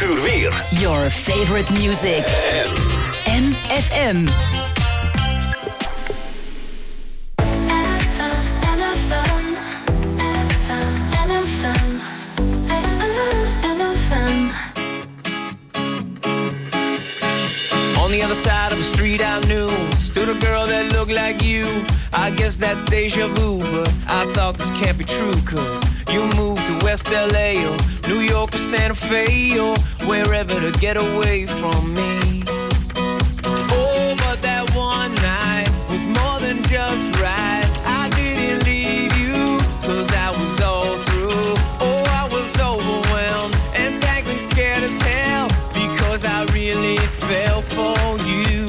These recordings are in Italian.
uur weer. Your favorite music. MFM. On the other side of the street I knew stood a girl that looked like you. I guess that's deja vu, but I thought this can't be true, cause you moved to West LA or New York or Santa Fe or wherever to get away from me. Oh, but that one night was more than just right. I didn't leave you, cause I was all through. Oh, I was overwhelmed and frankly scared as hell, because I really fell for you.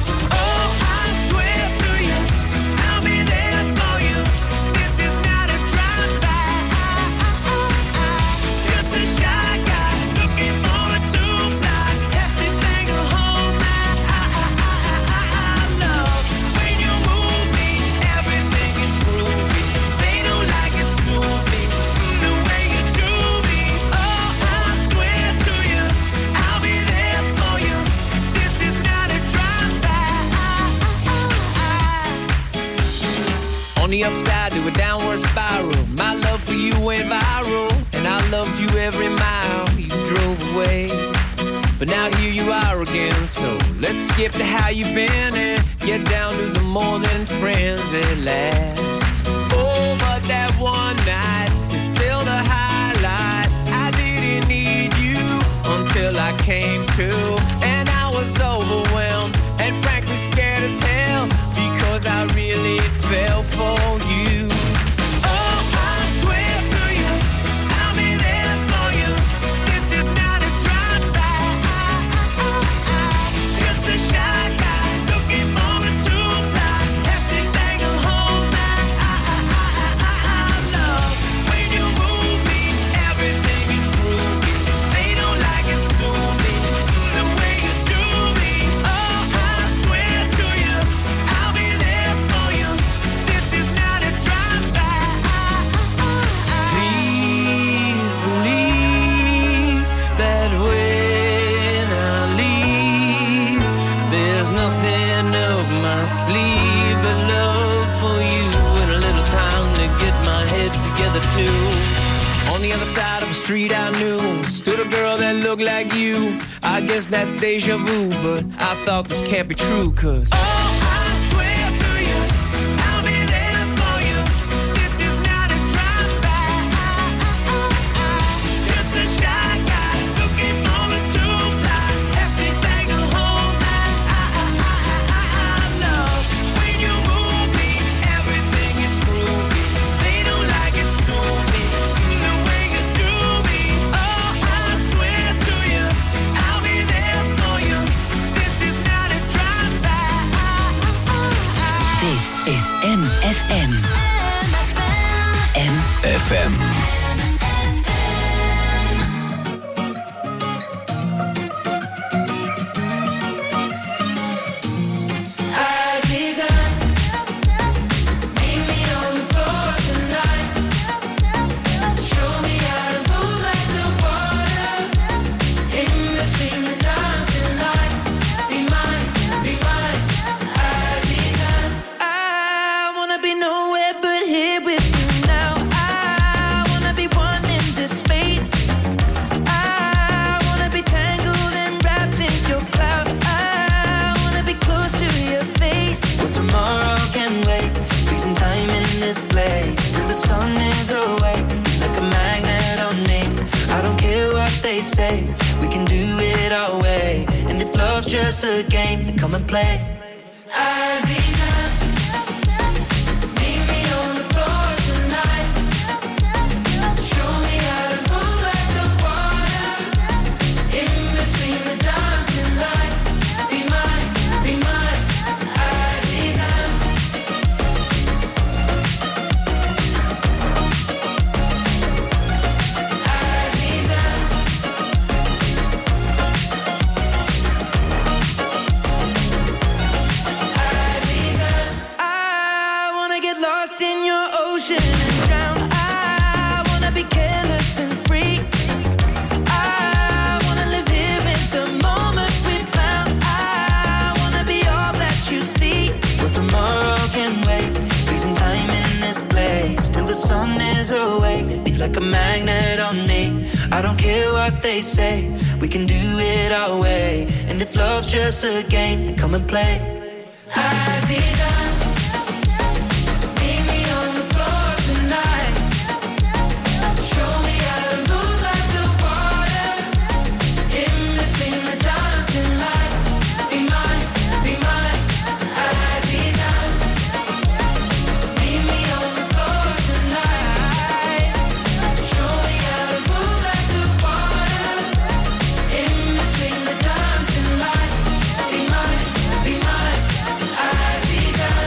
On the upside to a downward spiral, my love for you went viral, and I loved you every mile you drove away. But now here you are again, so let's skip to how you've been and get down to the more than friends at last. Oh, but that one night is still the highlight. I didn't need you until I came to, and I was overwhelmed and frankly scared as hell, because I really fell for you. Oh, I swear to you, I'll be there for you. This is not a drive-by. Just a shy guy looking for a two-ply. Hefty thing to hold my love. When you move me, everything is groovy. They don't like it, sue me the way you do me. Oh, I swear to you, I'll be there for you. This is not a drive-by. Please believe that when I leave, there's nothing up my sleeve but love for you and a little time to get my head together too. On the other side of the street I knew stood a girl that looked like you. I guess that's deja vu, but I thought this can't be true, cause is MFM. FM. We can do it our way, and if love's just a game, then come and play. away. Be like a magnet on me. I don't care what they say. We can do it our way. And if love's just a game, then come and play. Aziza, meet me on the floor tonight. Show me how to move like the water. In between the dancing lights. Be mine, Aziza. Meet me on the floor tonight. Show me how to move like the water. In between the dancing lights. Be mine, Aziza.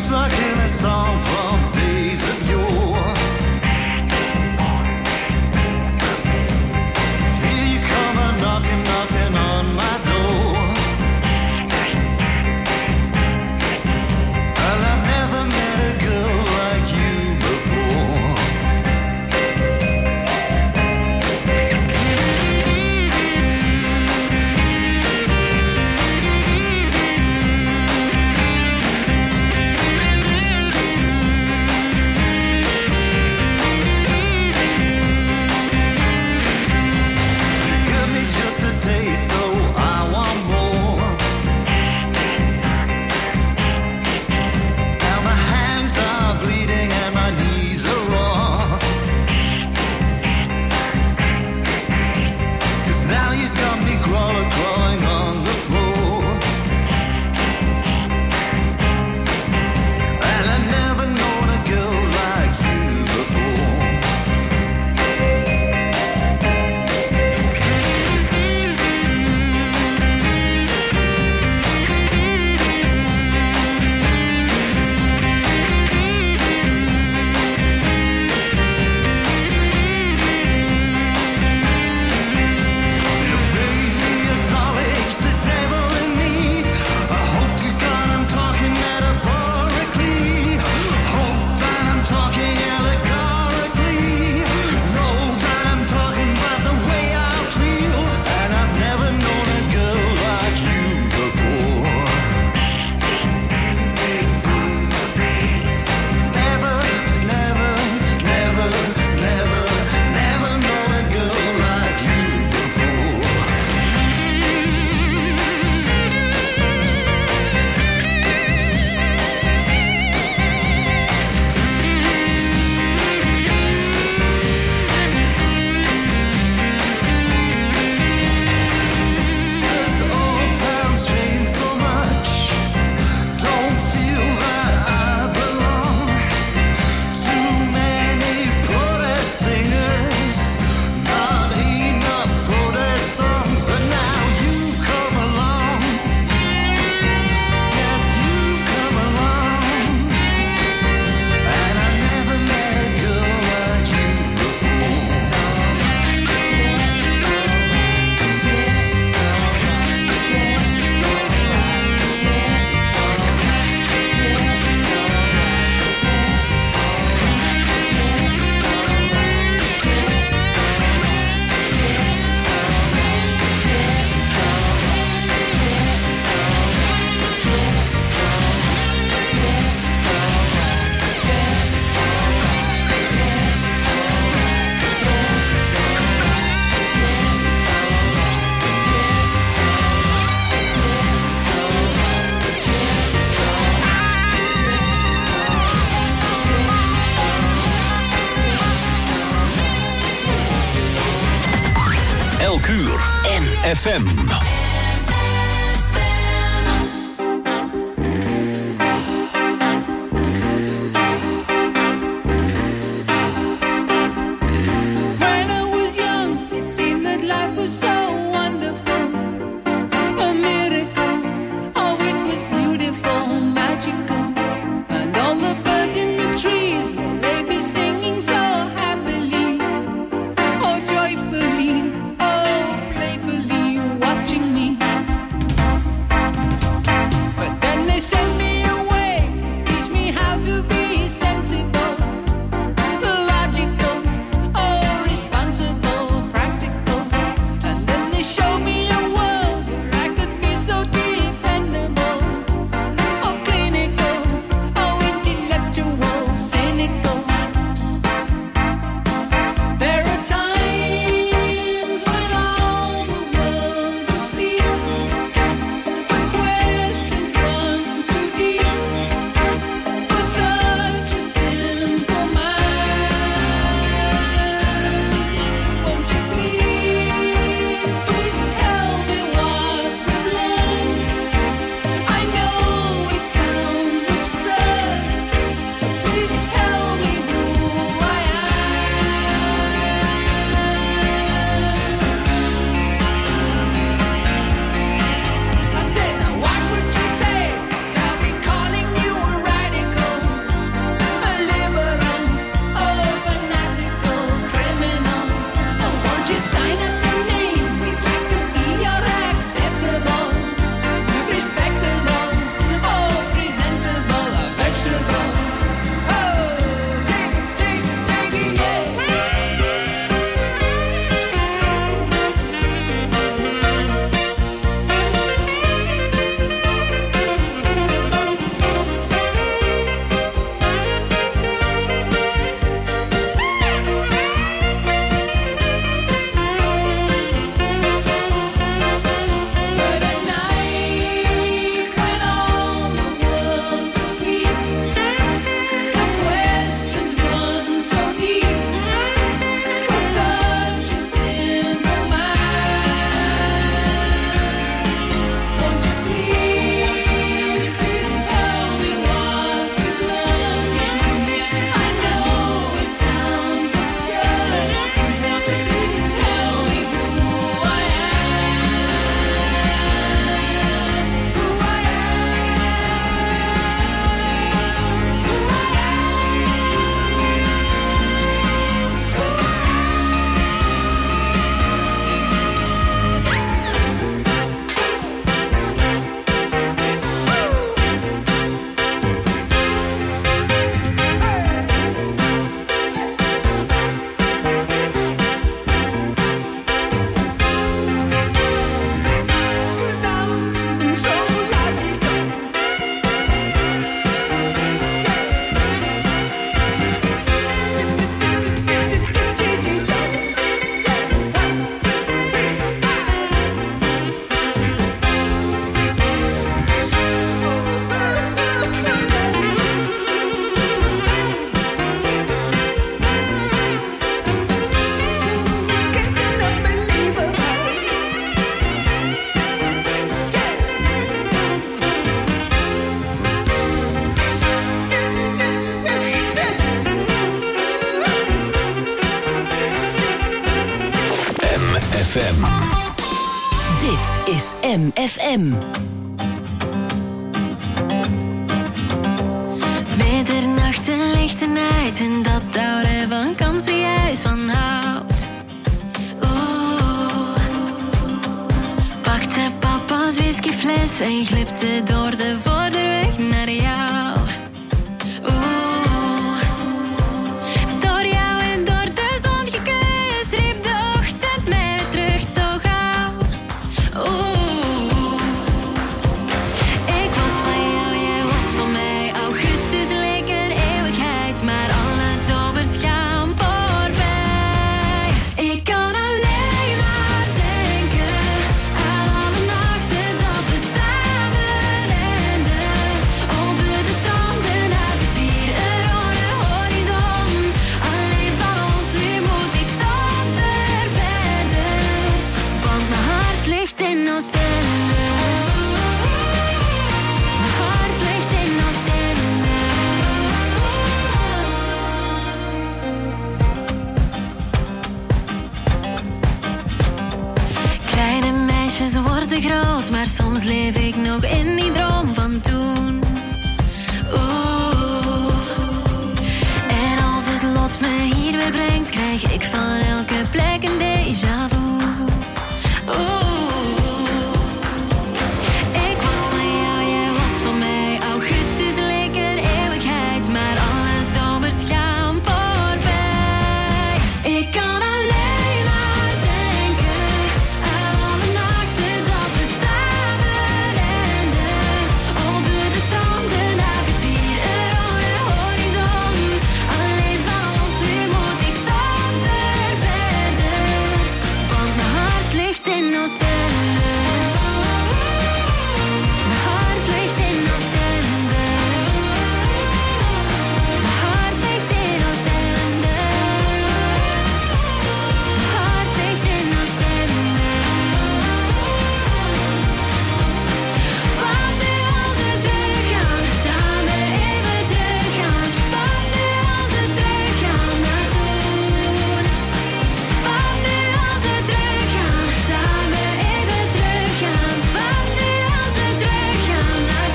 stuck in a song from days of yore. Here you come a knocking, knocking on my door. And I've never met a girl like you before. FM. Watching me. FM. Dit is MFM. Middernacht en lichte nacht en dat oude vakantiehuis van hout. Oeh. Pakte papa's whiskyfles en glipte door de vorderweg naar jou. Oeh. Door jou en door de zon gekust riep de ochtend mij weer terug zo gauw. Oeh. Ik was van jou, jij was van mij. Augustus leek een eeuwigheid, maar alle zomers gaan voorbij. Ik kan alleen maar denken aan alle nachten dat we samen renden. Over de stranden naar de dierenrode horizon. Alleen van ons, nu moet ik zonder verder. Want mijn hart ligt in Oostende. Mijn hart ligt in Oostende. Kleine meisjes worden groot, maar soms leef ik nog in die droom van toen. Oeh. En als het lot me hier weer brengt, krijg ik van elke plek een déjà vu. Oeh. Ik was van jou, jij was van mij. Augustus leek een eeuwigheid, maar alle zomers gaan voorbij. Ik kan alleen maar denken aan alle nachten dat we samen renden. Over de stranden naar de dierenrode horizon. Alleen van ons, nu moet ik zonder verder. Want mijn hart ligt in Oostende. Mijn hart ligt in Oostende. Mijn hart ligt in Oostende. Mijn hart ligt in Oostende. Wat nu als we teruggaan, samen even teruggaan. Wat nu als we teruggaan naar toen. Wat nu als we teruggaan, samen even teruggaan. Wat nu als we teruggaan naar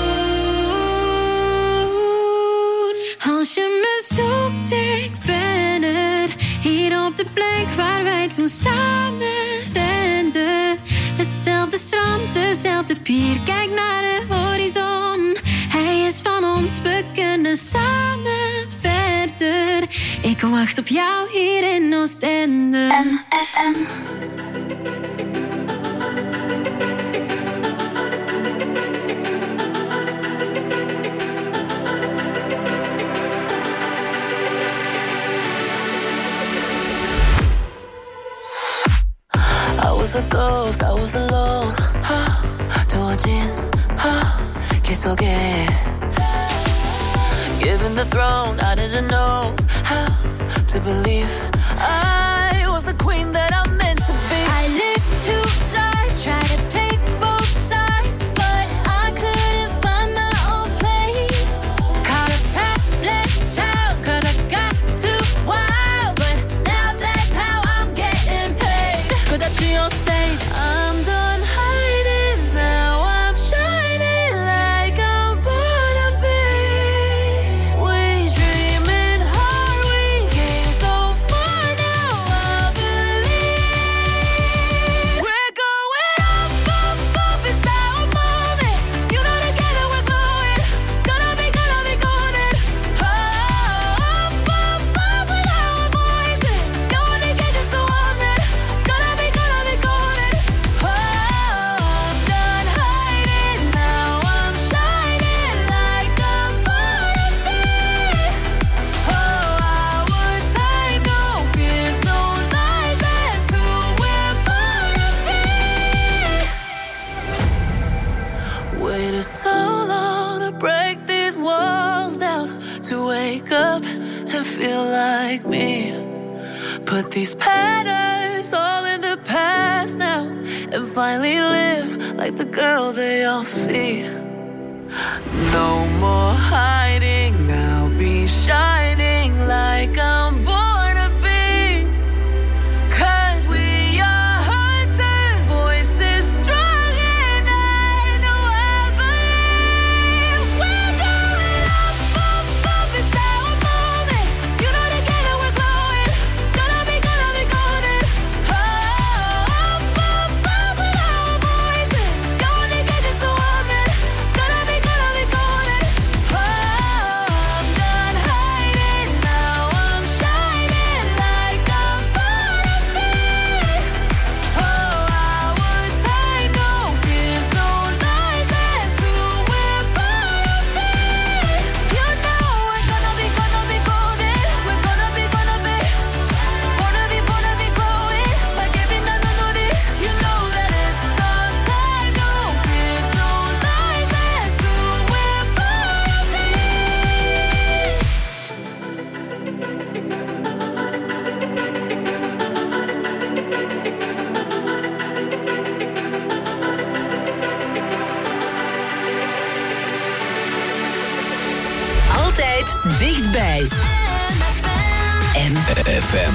toen. Als je me zoekt, ik ben er. Hier op de plek waar wij toen samen renden. Hetzelfde strand, dezelfde pier, kijk naar de horizon. Hij is van ons, we kunnen samen verder. Ik wacht op jou hier in Oostende. I was a ghost, I was alone. 두어진 길 속에. Given the throne, I didn't know how to believe I was the queen that I'm meant to be. I lived two lives, tried to play both sides, but I couldn't find my own place. Caught a problem child, 'cause I got too wild, but now that's how I'm getting paid. 끝없이 on stage, I'm done hiding, now I'm shining like I'm born to be. We dreaming hard, we came so far, now I believe. We're going up, up, up, it's our moment. You know together we're going, gonna be golden. Up, up, up with our voices. No one can get us so on it. Gonna be golden. Oh, I'm done hiding, now I'm shining like I'm born to be. Oh, our time, no fears, no lies, that's who we're born to be. Waited so long to break these walls down, to wake up and feel like me. Put these patterns all in the past now, and finally live like the girl they all see. No more hiding, I'll be shining like I'm born to be. 'Cause we are Altijd dichtbij. FM.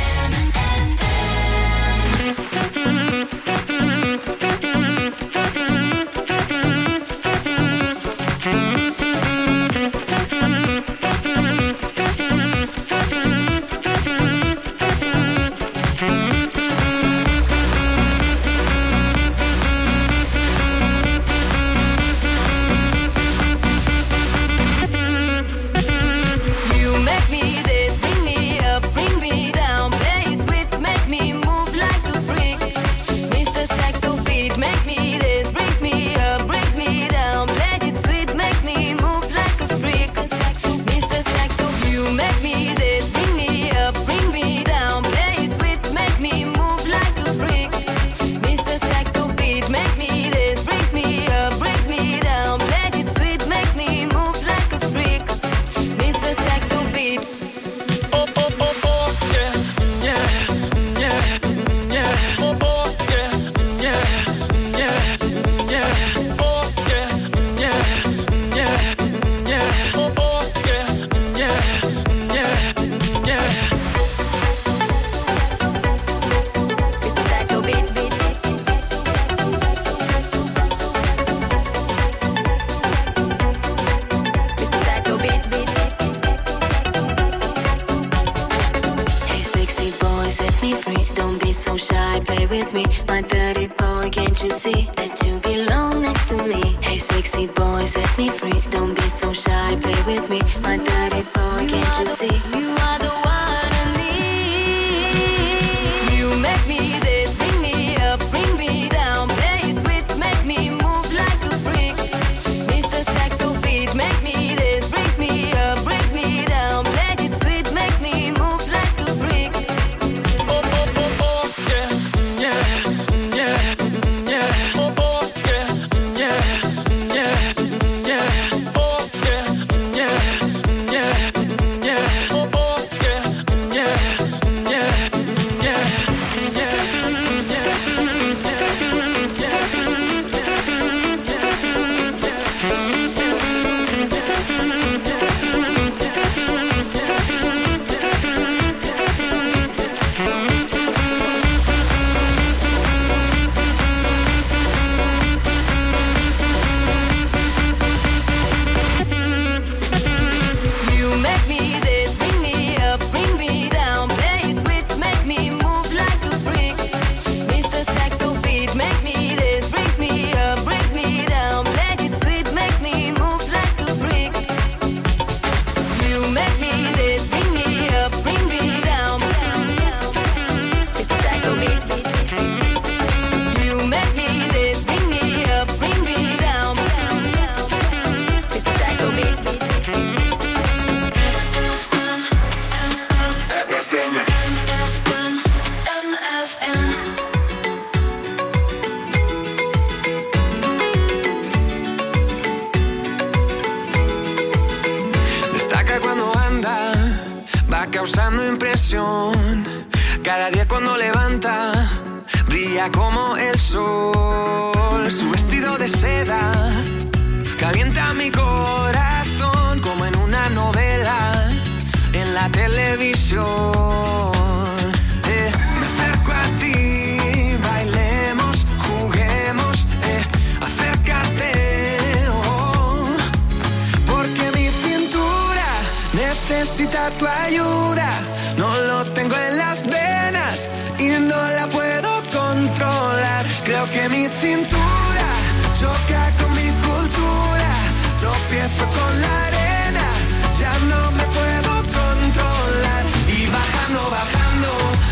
Necesita tu ayuda, no lo tengo en las venas y no la puedo controlar. Creo que mi cintura choca con mi cultura, tropiezo con la arena, ya no me puedo controlar. Y bajando, bajando,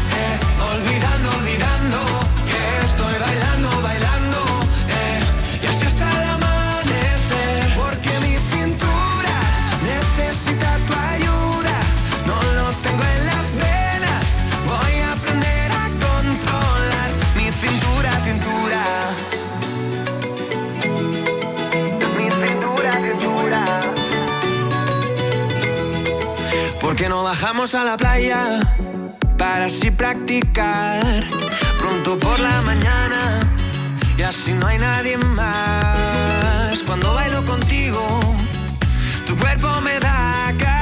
olvidando, olvidando, que estoy bailando, bailando, y así hasta el amanecer. Porque mi cintura necesita tu ayuda, no lo tengo en las venas, voy a aprender a controlar mi cintura, cintura. Mi cintura, cintura. ¿Por qué no bajamos a la playa para así practicar pronto por la mañana y así no hay nadie más? Cuando bailo contigo, tu cuerpo me da calor.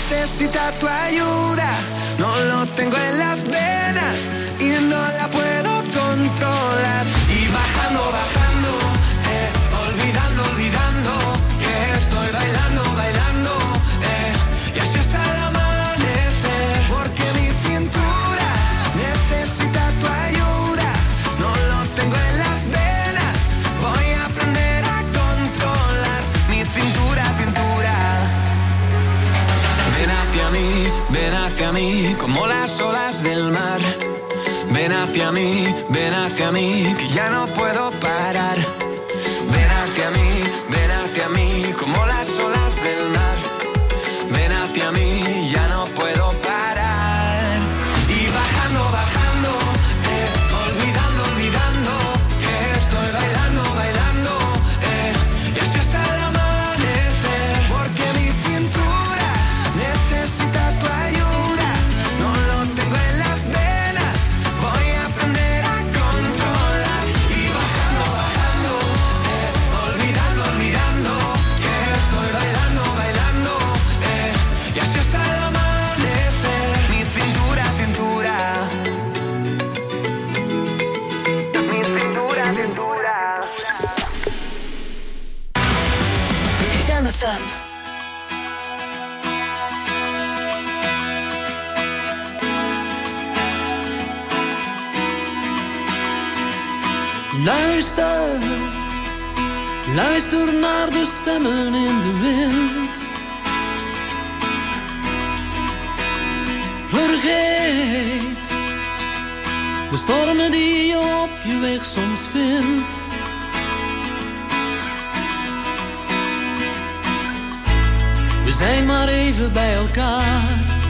necesita tu ayuda. No lo tengo en las venas y no la puedo controlar. Y bajando, bajando, olvidando, olvidando que estoy bailando, bailando, y así hasta el amanecer. Porque mi cintura necesita tu ayuda. No lo tengo en las venas, voy a aprender a controlar mi cintura, cintura. Ven hacia mí, como las olas del mar. Ven hacia mí, que ya no puedo parar. Ven hacia mí, como las olas del mar. Ven hacia mí, ya no puedo parar. Y bajando, bajando, olvidando, olvidando que estoy bailando, bailando, y así hasta el amanecer. Porque mi cintura necesita tu ayuda. No lo tengo en las venas, voy a aprender a controlar. Y bajando, bajando, olvidando, olvidando que estoy bailando, bailando, y así hasta el amanecer. Mi cintura, cintura. Mi cintura, cintura. Jam FM. Luister, luister naar de stemmen in de wind. Vergeet de stormen die je op je weg soms vindt. We zijn maar even bij elkaar.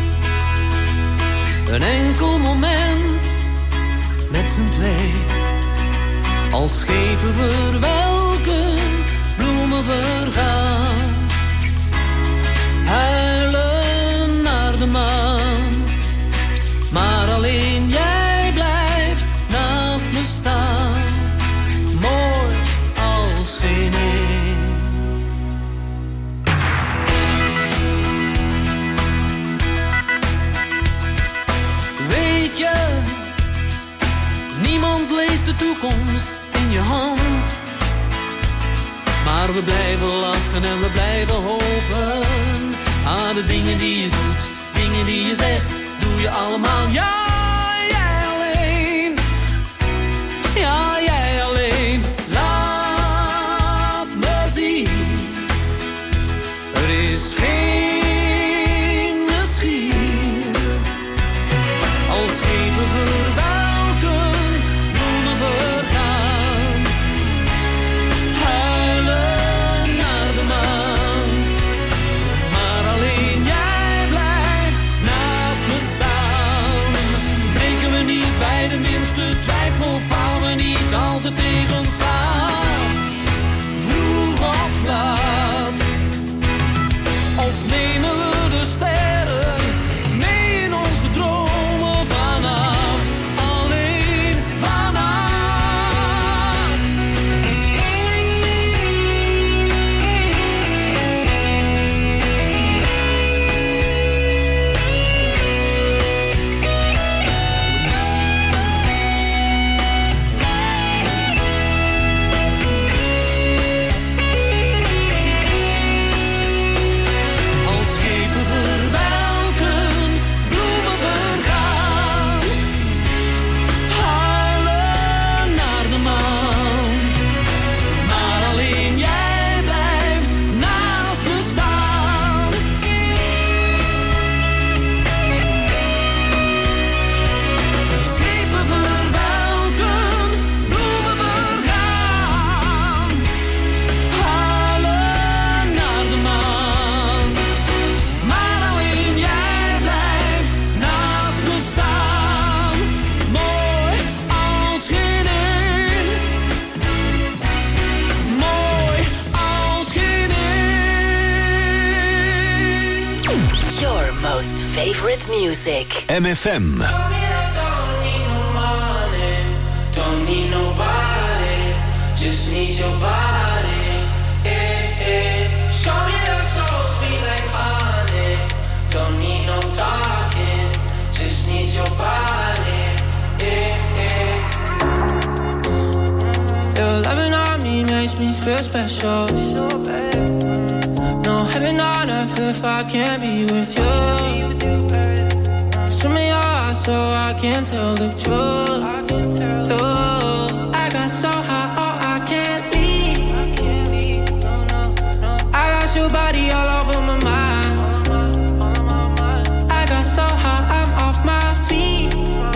Een enkel moment met z'n twee. Als schepen verwelken, bloemen vergaan. Huilen naar de maan. Maar alleen jij blijft naast me staan. Mooi als geen een. Weet je, niemand leest de toekomst in je hand. Maar we blijven lachen en we blijven hopen. Aan de dingen die je doet, dingen die je zegt, doe je allemaal. Ja, jij alleen. Ja, jij alleen. Laat me zien. Er is geen misschien. Als schepen verwelken, bloemen vergaan. Huilen naar de maan. Maar alleen jij blijft naast me staan. Breken we niet bij de minste twijfel, falen we niet als het tegenstaat. Vroeg of laat. Of nemen we de sterren mee in onze dromen vanaf. Alleen vanaf. Als schepen verwelken, bloemen vergaan. Huilen naar de maan. Maar alleen jij blijft naast me staan. Schepen verwelken, bloemen vergaan. Huilen naar de maan. Maar alleen jij blijft naast me staan. Mooi als geen een. Mooi als geen een. Your most favorite music. MFM. Don't need no money, don't need nobody, just need your body. Show me love so sweet like honey. Don't special. No heaven on earth if I can't be with you. Swim in your eyes so I can tell the truth. Oh, I got so high, oh, I can't leave. I got your body all over my mind. I got so high, I'm off my feet.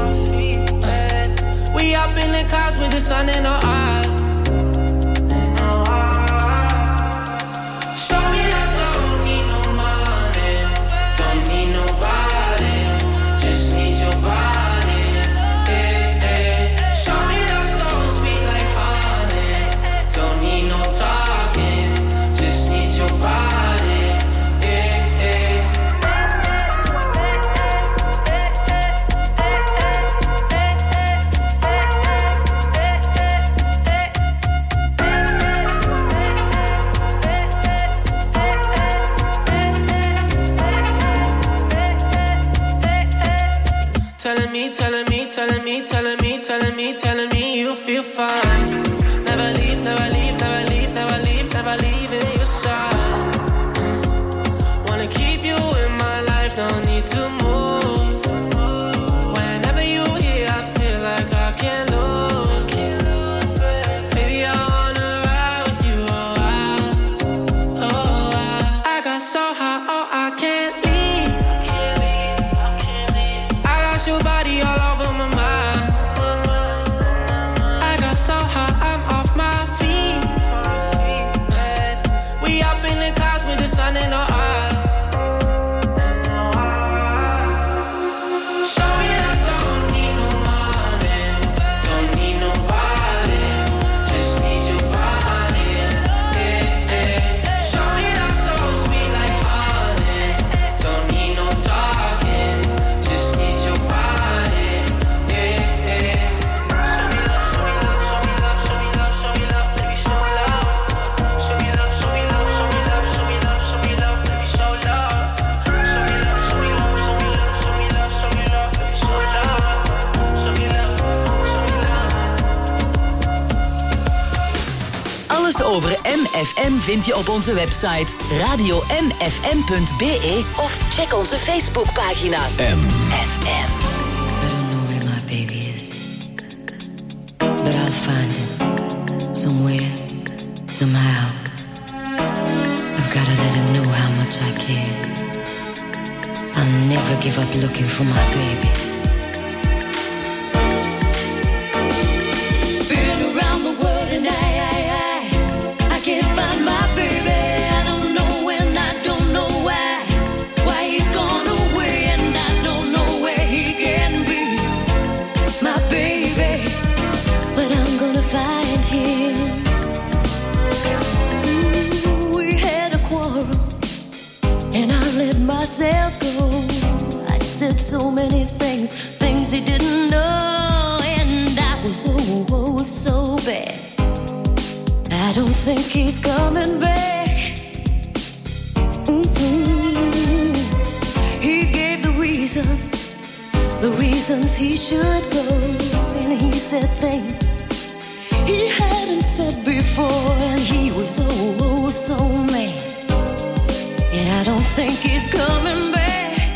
We up in the clouds with the sun in our eyes. Telling me you feel fine. Never leave, never leave, never leave, never leave, never leaving your side. Wanna keep you in my life, don't need to move. Whenever you here, I feel like I can't lose. Baby, I wanna ride with you, I got so high, oh, I can't leave. I got your body all over my mind. So high, I'm off my feet. We up in the clouds with the sun in our eyes. Show me that don't need no money, don't need nobody, just need your body. Show me that so sweet like honey, don't need no talking, just need your body. Alles over MFM vind je op onze website radio-mfm.be of check onze Facebookpagina MFM. I don't know where my baby is, but I'll find him somewhere, somehow. I've gotta let him know how much I care. I'll never give up looking for my baby. Been around the world and I can't find my baby. I don't know when, I don't know why he's gone away, and I don't know where he can be, my baby. But I'm gonna find him. We had a quarrel, and I let myself go. I said so many things he didn't know, and I was so bad. I don't think he's coming back. He gave the reasons he should go, and he said things he hadn't said before, and he was so mad. And I don't think he's coming back.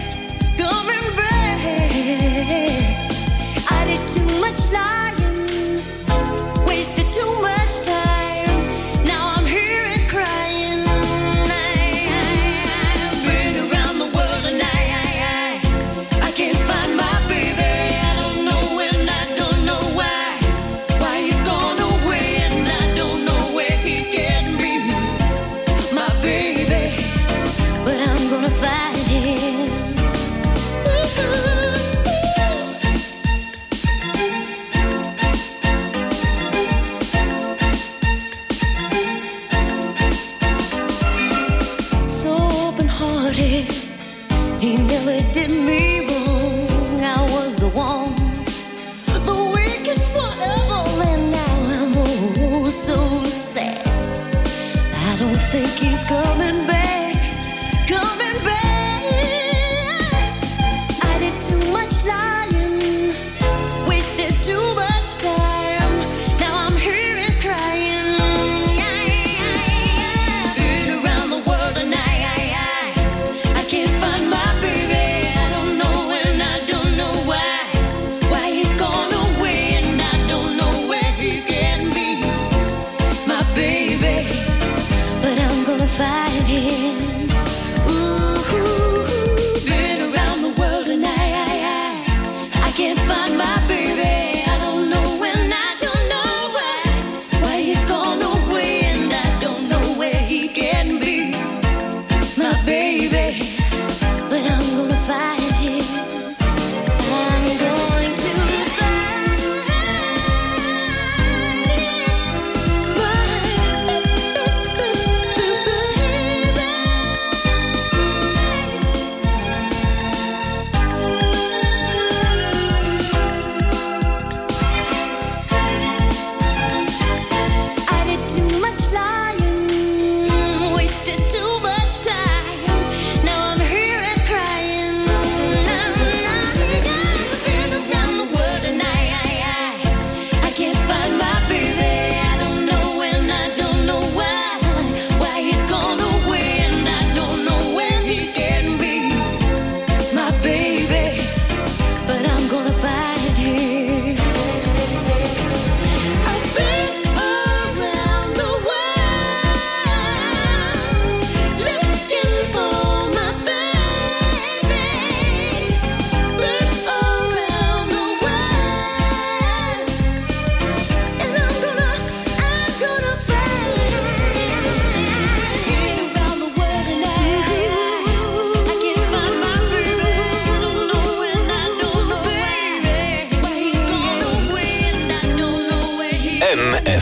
I did too much lying, wasted too much time. Now I'm here and crying. I've been around the world and I can't find my baby. I don't know when, I don't know why he's gone away, and I don't know where he can be, my baby. But I'm gonna find him. He never did me wrong. I was the one, the weakest one of all, and now I'm so sad. I don't think he's coming back. I did too much lying, wasted too much time. Now I'm here and crying.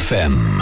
FM.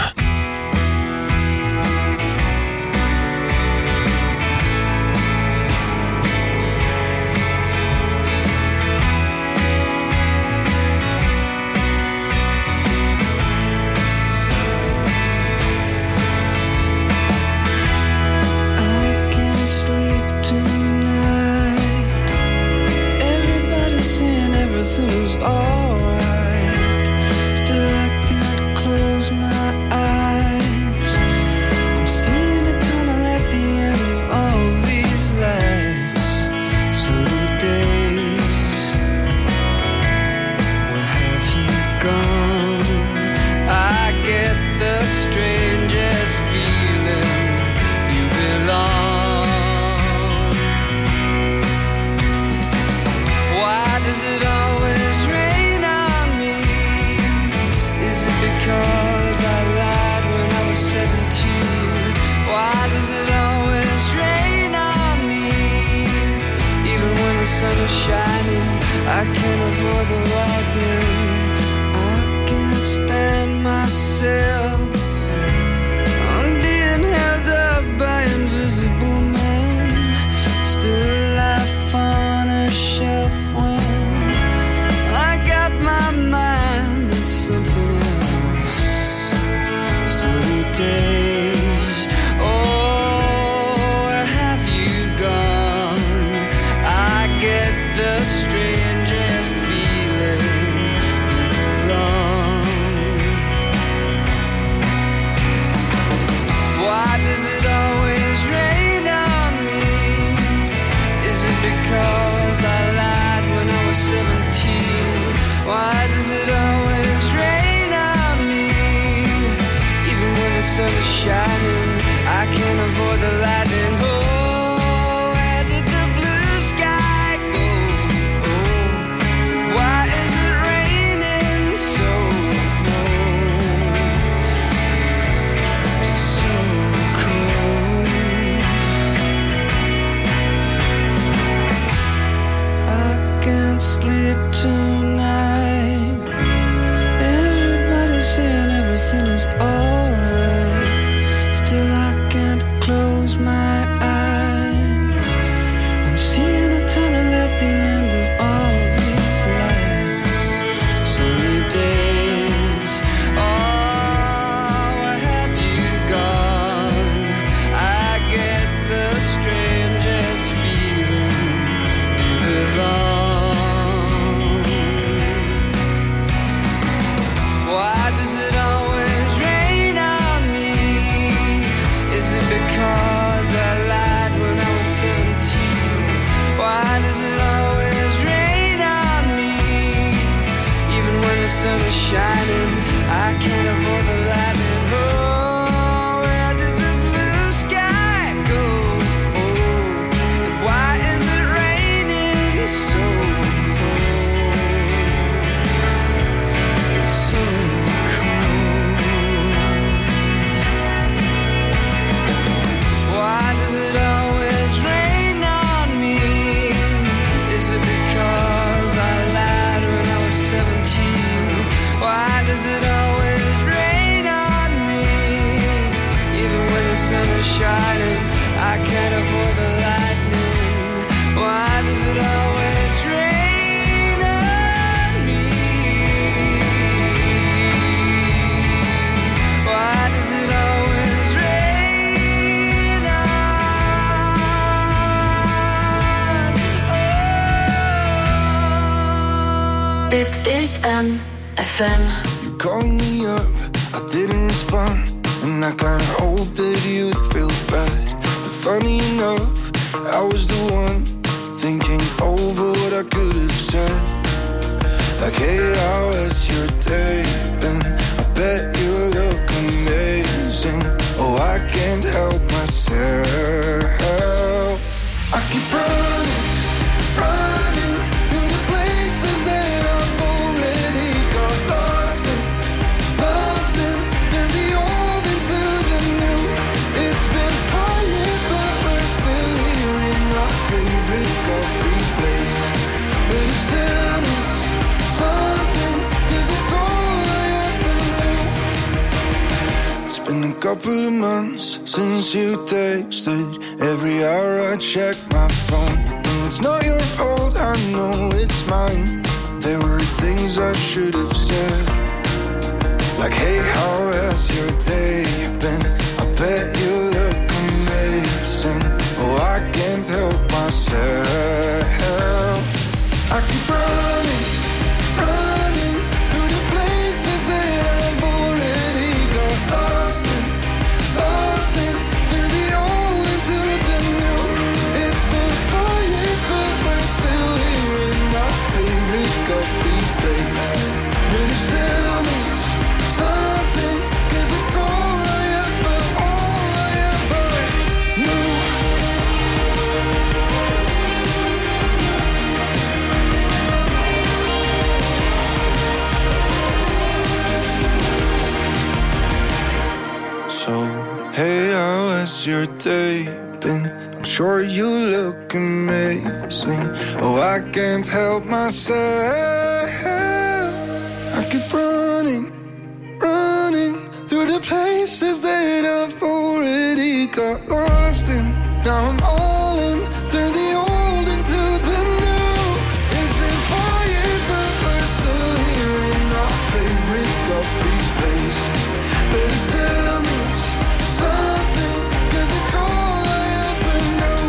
I can't avoid the lightning. I can't stand myself. I'm being held up by invisible men. Still life on a shelf when I got my mind on something else. Sunny days, oh, where have you gone? I get the strangest feeling you belong. Why does it always rain on me? Is it because I lied when I was 17? Why does it always rain on me? Even when the sun is shining, I can't avoid the lightning. Oh, where did the blue sky go? Oh, why is it raining so cold? It's so cold. I can't sleep tonight. Everybody's saying everything is alright. Still I can't close my eyes. I'm seeing a tunnel at the end of all these lights. Sunny days, oh, where have you gone? I get the strangest feeling you belong. Why does it always rain on me? Is it because I lied when I was 17? Why does it always rain on me? Even when the sun is shining, I can't avoid the lightning. Oh, where did the blue sky go? Oh, and why is it raining so cold? So cold. Why does it always rain on me? Is it because I lied when I was 17? Why does it always rain on me? Even when the sun is shining, I can't avoid the lightning. Why does it always rain on me? Why does it always rain on? Dit is MFM. You called me up, I didn't respond, and I kinda hoped that you'd feel bad. But funny enough, I was the one thinking over what I could have said. Like, hey, how has your day been? I bet you look amazing. Oh, I can't help myself. I keep running, running through the places that I've already got lost in, lost in. Turn the old into the new. It's been 4 years, but we're still here in our favorite coffee place. But it still means something, 'cause it's all I ever knew. couple of months since you texted. Every hour I check my phone, and it's not your fault, I know it's mine. There were things I should have said, like, hey, how has your day been? I bet you look amazing. Oh, I can't help myself. I keep running, running through the places that I've already got lost in, through the old into the new. It's been 4 years, but we're still here in my favorite coffee place. But it still means something, 'cause it's all I ever knew. So, hey, how has your day been? I'm sure you look amazing. Oh, I can't help myself. I keep running, running through the places that I've already got lost in. Now I'm all in, through the old into the new. It's been 4 years, but we're still here in our favorite coffee place. But it still means something, 'cause it's all I ever knew.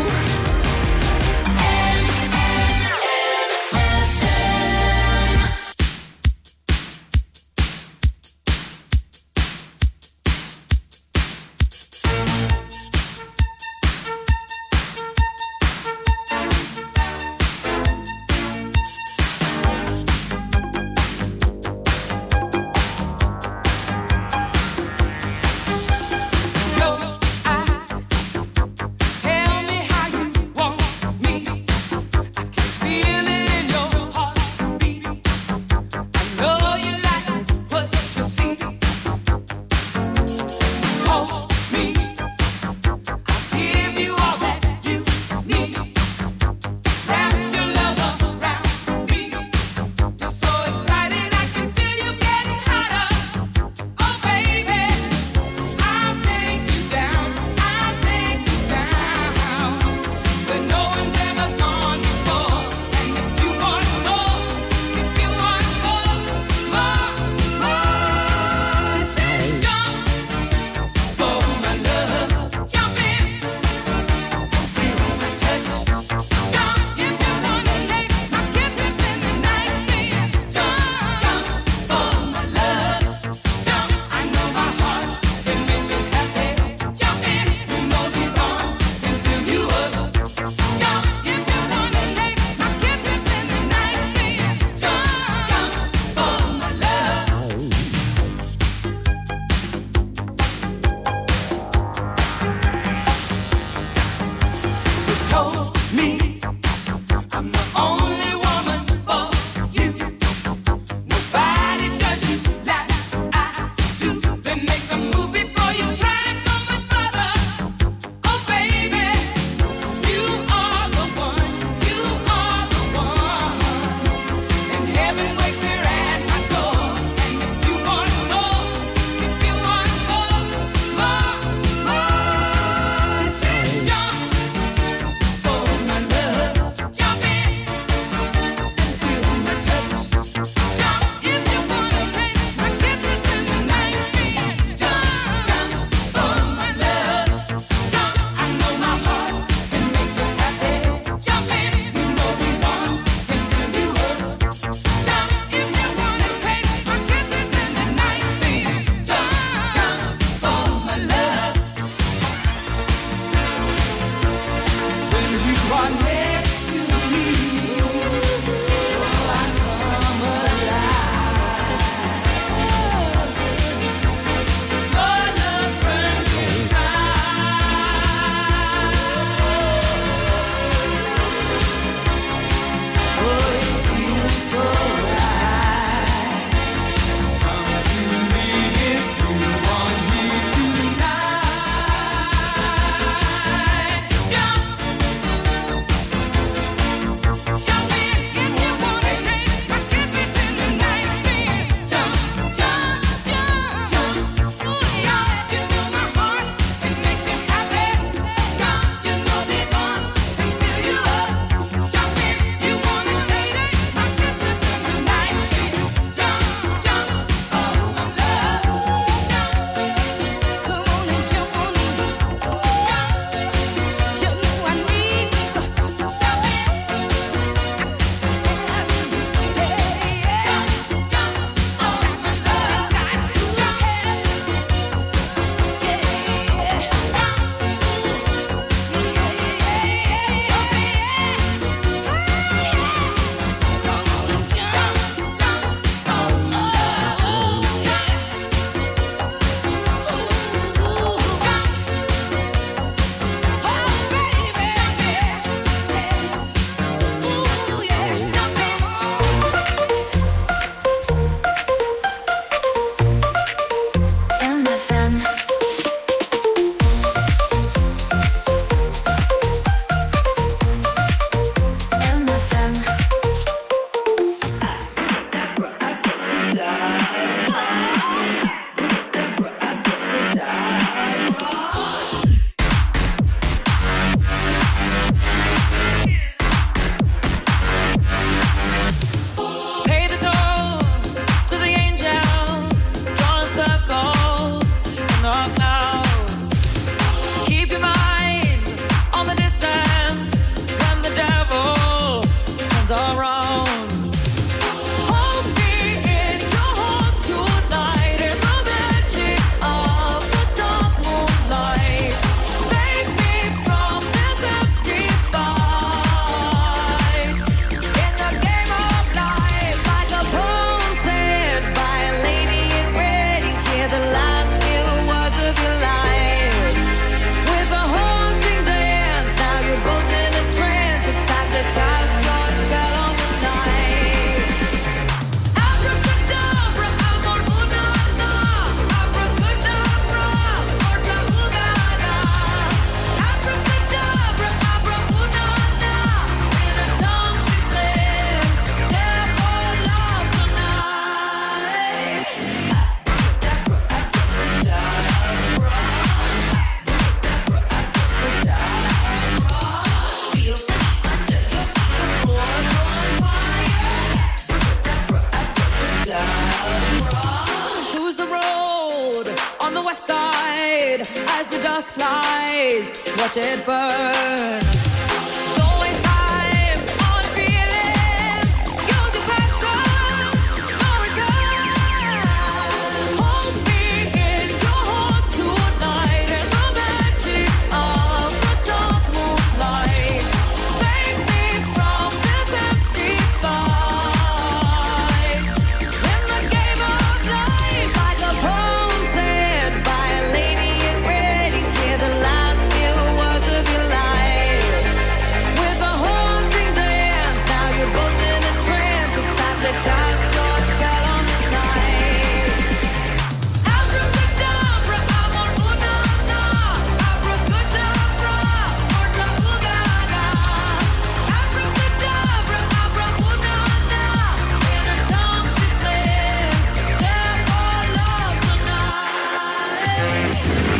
gas flies, watch it burn. Don't waste time on feeling. Use your passion, no return. Hold me in your heart tonight in the magic of the dark moonlight. Save me from this empty fight. In the game of life, like a poem said by a lady in red, you hear the last few words of your life. With a haunting dance, now you're both in a trance. It's time to cast your spell on the night. Abracadabra, amor, una, na. Abracadabra, morta, ugada. Abracadabra, abra, una, na. In her tongue she said, "Death or love tonight."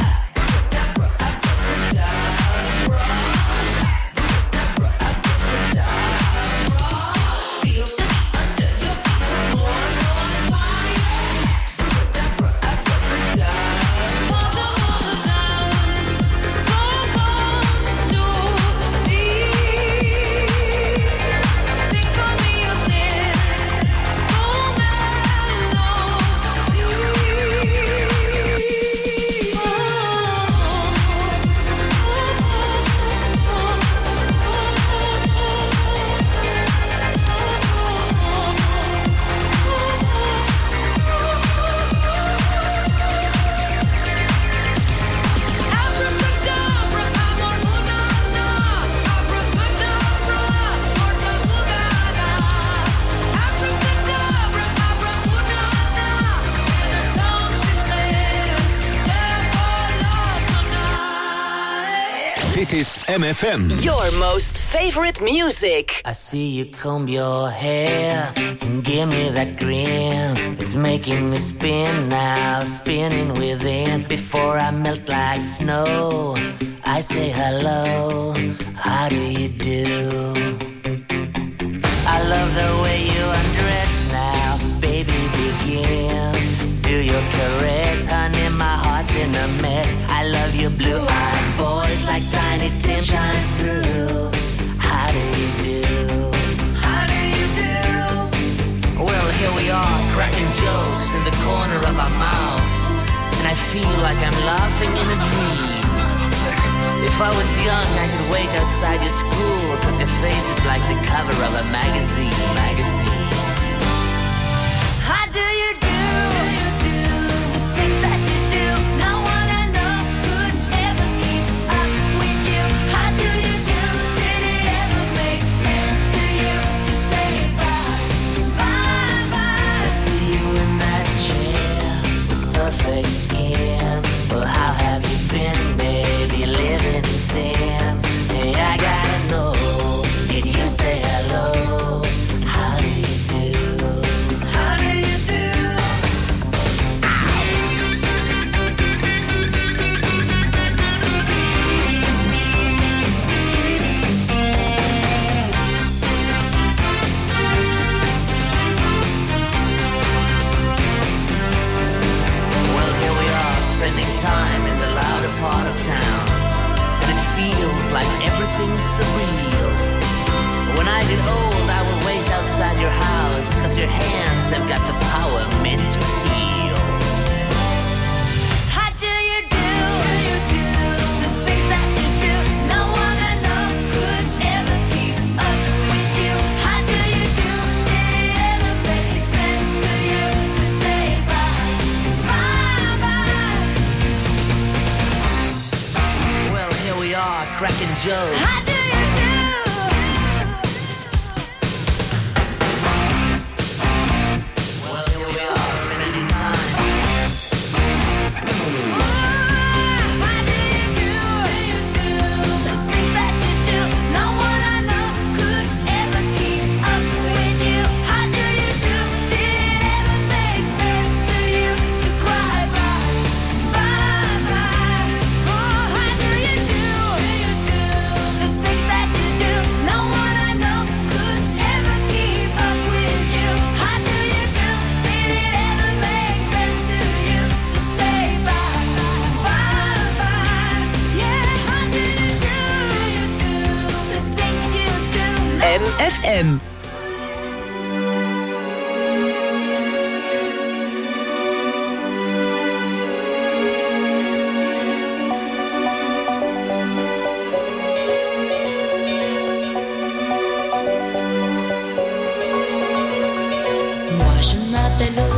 Abracadabra, amor, una, na. Abracadabra, morta, ugada. Abracadabra, abra, una, na. In her tongue she said, "Death or love tonight." Dit is MFM. Your most favorite music. I see you comb your hair and give me that grin. It's making me spin now, spinning within. Before I melt like snow, I say hello, how do you do? I love the way you undress now, baby, begin. Do your caress, honey, my heart's in a mess. I love your blue-eyed voice like Tiny Tim shines through. How do you do? How do you do? Well, here we are, cracking jokes in the corner of our mouths. And I feel like I'm laughing in a dream. If I was young, I could wait outside your school, 'cause your face is like the cover of a magazine. How do you do? The things that you do, no one I know could ever keep up with you. How do you do? Did it ever make sense to you to say bye, bye, bye? I see you in that chair, perfect skin. Well, how have you been, baby, living in sin? Hey, I gotta know, did you say hello? How do you do? How do you do? Well, here we are, spending time in the louder part of town. And it feels like everything's surreal. When I get old, I will wait outside your house, 'cause your hands have got the power meant to heal. How do you do? The things that you do, no one I know could ever keep up with you. How do you do? Did it ever make sense to you to say bye, bye, bye? Well, here we are, cracking jokes. How do you do? Well, here we MFM. Moi je m'appelle